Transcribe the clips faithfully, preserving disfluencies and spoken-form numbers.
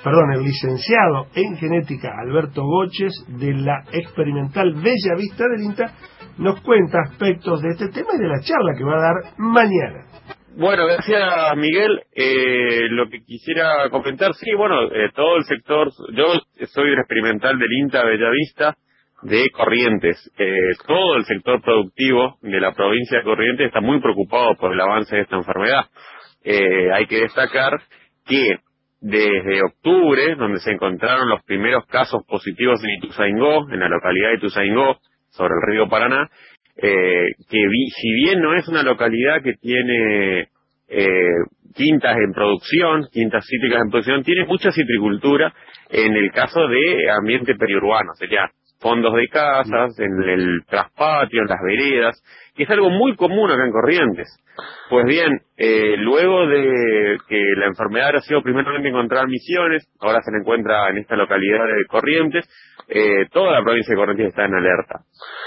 perdón, el licenciado en genética Alberto Goches, de la experimental Bella Vista del INTA, nos cuenta aspectos de este tema y de la charla que va a dar mañana. Bueno, gracias Miguel. Eh, lo que quisiera comentar, sí, bueno, eh, todo el sector, yo soy el experimental del INTA Bellavista de Corrientes. Eh, todo el sector productivo de la provincia de Corrientes está muy preocupado por el avance de esta enfermedad. Eh, hay que destacar que desde octubre, donde se encontraron los primeros casos positivos en Ituzaingó, en la localidad de Ituzaingó, sobre el río Paraná, eh, que vi, si bien no es una localidad que tiene eh, quintas en producción, quintas cítricas en producción, tiene mucha citricultura en el caso de ambiente periurbano, sería fondos de casas, en el traspatio, en las veredas, que es algo muy común acá en Corrientes. Pues bien, eh, luego de que la enfermedad ha sido primeramente encontrada en Misiones, ahora se la encuentra en esta localidad de Corrientes, eh, toda la provincia de Corrientes está en alerta.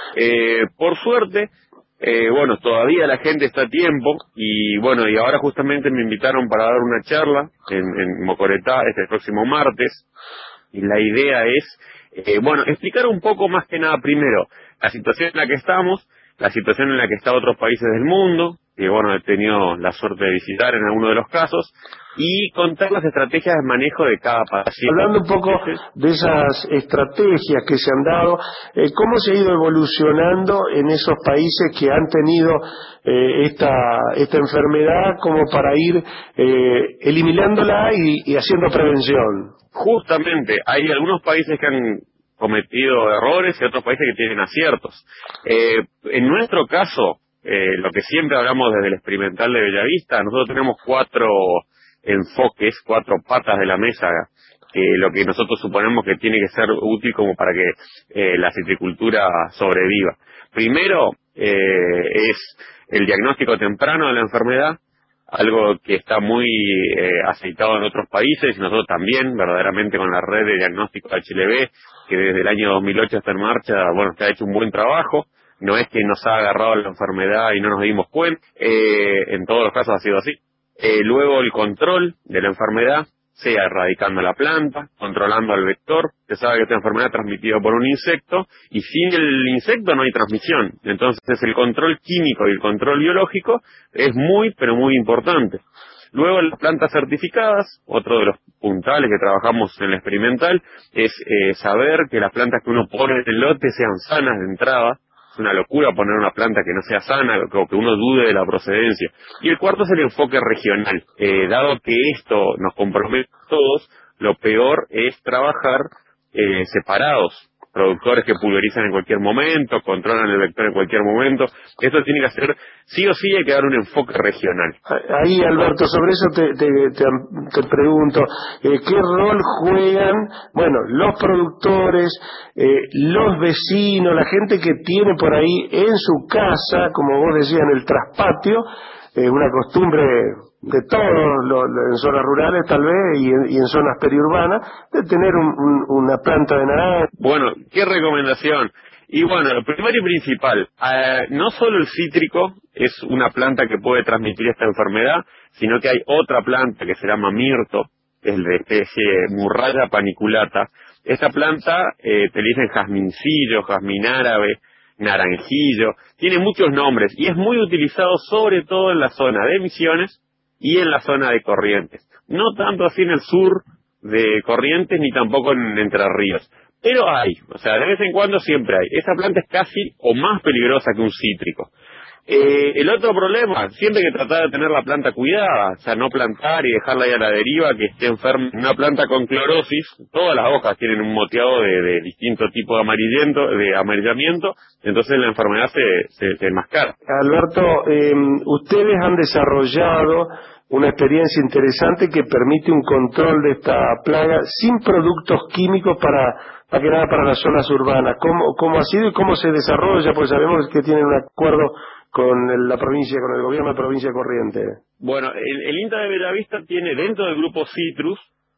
Eh, por suerte, eh, bueno, todavía la gente está a tiempo, y bueno, y ahora justamente me invitaron para dar una charla en, en Mocoretá este próximo martes, y la idea es, eh, bueno, explicar un poco más que nada primero la situación en la que estamos, la situación en la que están otros países del mundo, que bueno, he tenido la suerte de visitar en alguno de los casos, y contar las estrategias de manejo de cada paciente. Hablando un poco de esas estrategias que se han dado, eh, ¿cómo se ha ido evolucionando en esos países que han tenido eh, esta, esta enfermedad como para ir eh, eliminándola y, y haciendo prevención? Justamente, hay algunos países que han cometido errores y otros países que tienen aciertos. Eh, en nuestro caso, eh, lo que siempre hablamos desde el experimental de Bellavista, nosotros tenemos cuatro enfoques, cuatro patas de la mesa, que lo que nosotros suponemos que tiene que ser útil como para que eh, la citricultura sobreviva. Primero, eh, es el diagnóstico temprano de la enfermedad, algo que está muy eh, aceitado en otros países, y nosotros también, verdaderamente con la red de diagnóstico H L V, que desde el año dos mil ocho está en marcha, bueno, se ha hecho un buen trabajo. No es que nos ha agarrado la enfermedad y no nos dimos cuenta, eh, en todos los casos ha sido así. Eh, luego el control de la enfermedad, sea erradicando la planta, controlando al vector. Se sabe que esta enfermedad es transmitida por un insecto, y sin el insecto no hay transmisión. Entonces el control químico y el control biológico es muy, pero muy importante. Luego las plantas certificadas, otro de los puntales que trabajamos en el experimental, es eh, saber que las plantas que uno pone en el lote sean sanas de entrada. Es una locura poner una planta que no sea sana o que uno dude de la procedencia. Y el cuarto es el enfoque regional. Eh, dado que esto nos compromete a todos, lo peor es trabajar eh, separados. Productores que pulverizan en cualquier momento, controlan el vector en cualquier momento. Esto tiene que hacer, sí o sí hay que dar un enfoque regional. Ahí, Alberto, sobre eso te, te, te, te pregunto, eh, ¿qué rol juegan, bueno, los productores, eh, los vecinos, la gente que tiene por ahí en su casa, como vos decías, en el traspatio, eh, una costumbre de todos los, en zonas rurales tal vez y en, y en zonas periurbanas, de tener un, un, una planta de naranja? Bueno, ¿qué recomendación? Y bueno, lo primero y principal, eh, no solo el cítrico es una planta que puede transmitir esta enfermedad, sino que hay otra planta que se llama mirto, es de especie Murraya paniculata. Esta planta eh, te dicen jazmincillo, jazmín árabe, naranjillo, tiene muchos nombres y es muy utilizado sobre todo en la zona de Misiones y en la zona de Corrientes. No tanto así en el sur de Corrientes ni tampoco en Entre Ríos. Pero hay, o sea, de vez en cuando siempre hay. Esa planta es casi o más peligrosa que un cítrico. Eh, el otro problema, siempre hay que tratar de tener la planta cuidada, o sea, no plantar y dejarla ahí a la deriva, que esté enferma. Una planta con clorosis, todas las hojas tienen un moteado de, de distinto tipo de amarillento, de amarillamiento, entonces la enfermedad se, se, se enmascara. Alberto, eh, ustedes han desarrollado una experiencia interesante que permite un control de esta plaga sin productos químicos para, para que nada para las zonas urbanas. ¿Cómo, cómo ha sido y cómo se desarrolla? Pues sabemos que tienen un acuerdo con el, la provincia, con el gobierno de provincia de Corrientes. Bueno, el, el INTA de Bellavista tiene dentro del grupo Citrus,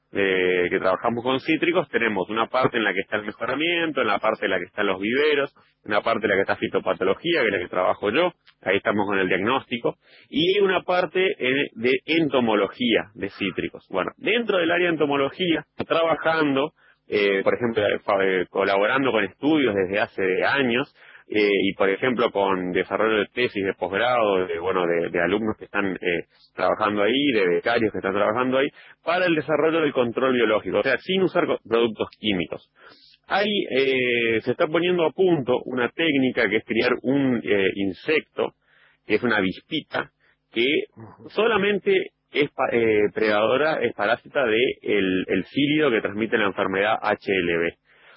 eh, que trabajamos con cítricos, tenemos una parte en la que está el mejoramiento, en la parte en la que están los viveros, una parte en la que está fitopatología, que es la que trabajo yo, ahí estamos con el diagnóstico, y hay una parte eh, de entomología de cítricos. Bueno, dentro del área de entomología, trabajando, eh, por ejemplo, eh, colaborando con estudios desde hace años, Eh, y por ejemplo con desarrollo de tesis de posgrado, de, bueno, de, de alumnos que están eh, trabajando ahí, de becarios que están trabajando ahí, para el desarrollo del control biológico, o sea, sin usar co- productos químicos. Ahí eh, se está poniendo a punto una técnica que es criar un eh, insecto, que es una avispita, que solamente es pa- eh, predadora, es parásita de el, el cílido que transmite la enfermedad H L V.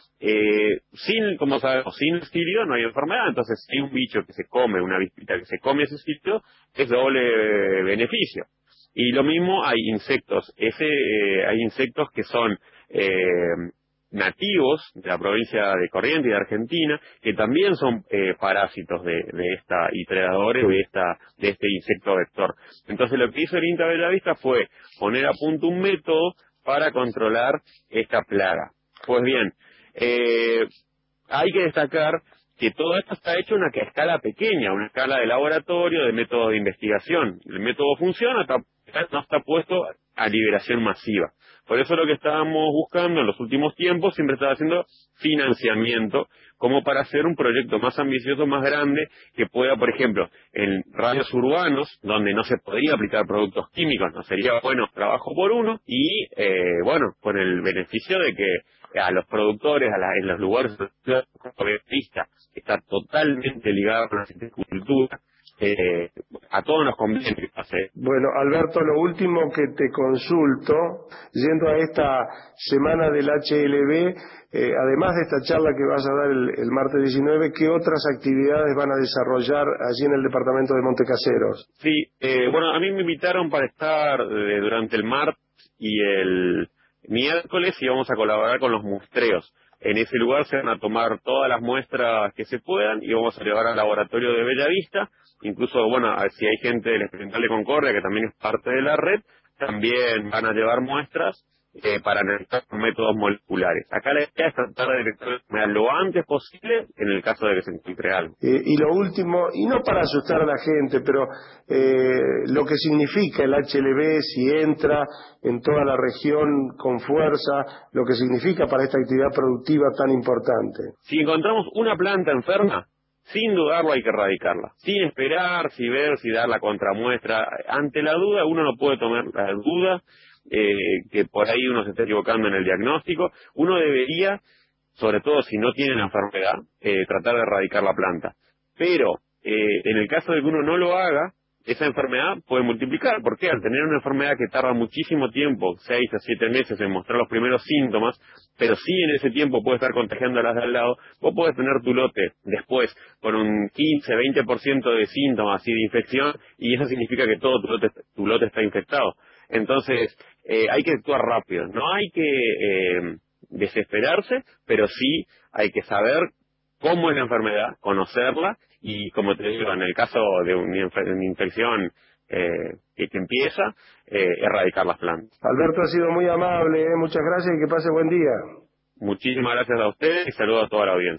Eh, sin, como sabemos, sin cílido no hay enfermedad, entonces si hay un bicho que se come, una avispita que se come ese cílido, es doble eh, beneficio. Y lo mismo hay insectos, ese, eh, hay insectos que son eh, nativos de la provincia de Corrientes y de Argentina, que también son eh, parásitos de, de esta, y predadores de esta, de este insecto vector. Entonces lo que hizo el INTA Bellavista fue poner a punto un método para controlar esta plaga. Pues bien, Eh, hay que destacar que todo esto está hecho en una escala pequeña, una escala de laboratorio, de método de investigación. El método funciona, está, no está puesto a liberación masiva. Por eso lo que estábamos buscando en los últimos tiempos siempre estaba haciendo financiamiento, como para hacer un proyecto más ambicioso, más grande, que pueda, por ejemplo, en radios urbanos, donde no se podría aplicar productos químicos, no sería bueno trabajo por uno, y eh, bueno, con el beneficio de que a los productores, a la, en los lugares de pista, que está totalmente ligado con la citricultura, eh, a todos nos conviene que pase. Bueno, Alberto, lo último que te consulto, yendo a esta semana del H L V, eh, además de esta charla que vas a dar el, el martes diecinueve, ¿qué otras actividades van a desarrollar allí en el departamento de Montecaseros? Sí, eh, bueno, a mí me invitaron para estar eh, durante el martes y el miércoles y vamos a colaborar con los muestreos. En ese lugar se van a tomar todas las muestras que se puedan y vamos a llevar al laboratorio de Bellavista. Incluso, bueno, a- si hay gente del Experimental de Concordia, que también es parte de la red, también van a llevar muestras eh, para analizar con métodos moleculares. Acá la idea es tratar de detectar la enfermedad lo antes posible en el caso de que se encuentre algo. Eh, y lo último, y no para asustar a la gente, pero eh, lo que significa el H L V si entra en toda la región con fuerza, lo que significa para esta actividad productiva tan importante. Si encontramos una planta enferma, sin dudarlo hay que erradicarla. Sin esperar, si ver, si dar la contramuestra. Ante la duda, uno no puede tomar la duda, eh, que por ahí uno se está equivocando en el diagnóstico. Uno debería, sobre todo si no tiene la enfermedad, eh, tratar de erradicar la planta. Pero, eh, en el caso de que uno no lo haga, esa enfermedad puede multiplicar. ¿Por qué? Al tener una enfermedad que tarda muchísimo tiempo, seis a siete meses en mostrar los primeros síntomas, pero sí en ese tiempo puede estar contagiando a las de al lado, vos podés tener tu lote después con un quince, veinte por ciento de síntomas y de infección, y eso significa que todo tu lote, tu lote está infectado. Entonces, eh, hay que actuar rápido. No hay que eh, desesperarse, pero sí hay que saber cómo es la enfermedad, conocerla y, como te digo, en el caso de una, inf- una infección eh, que, que empieza, eh, erradicar las plantas. Alberto, ha sido muy amable, ¿eh? Muchas gracias y que pase buen día. Muchísimas gracias a ustedes y saludos a toda la audiencia.